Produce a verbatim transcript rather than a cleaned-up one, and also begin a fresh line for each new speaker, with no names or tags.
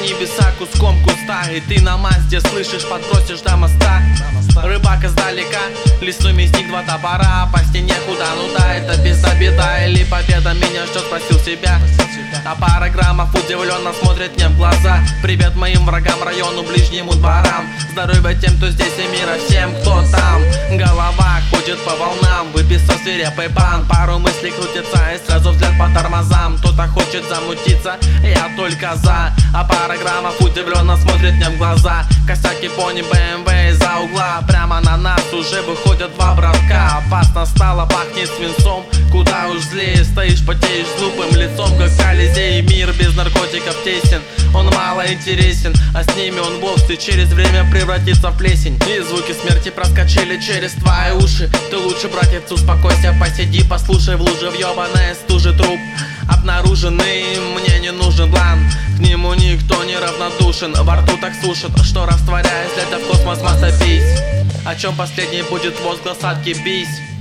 небеса куском куста, и ты на Мазде слышишь, подбросишь до моста. Рыбак издалека, лесной мясник, два топора, по стене куда, ну да, это беда-беда. Или победа меня ждет, спросил себя. А пара граммов удивленно смотрит мне в глаза. Привет моим врагам, району, ближнему дворам. Здоровья тем, кто здесь, и мира всем, кто там. Голова ходит по волнам, выписал свирепый бан. Пару мыслей крутится, и сразу взгляд по тормозам. Кто-то хочет замутиться, я только за. А пара граммов удивленно смотрит мне в глаза. Косяки пони бэ эм вэ из-за угла. Прямо на нас уже выходят два братка. Опасно стало, пахнет свинцом. Куда уж злее стоишь, потеешь глупым лицом, как Колизей. Мир без наркотиков тесен, он мало интересен, а с ними он бокс и через время превратится в плесень. И звуки смерти проскочили через твои уши. Ты лучше, братец, успокойся, посиди, послушай. В луже въебанная стужи труп обнаруженный, мне не нужен план. К нему никто не равнодушен, во рту так сушит, что растворяясь, летя в космос масса пись. О чем последний будет возглас, адки бись.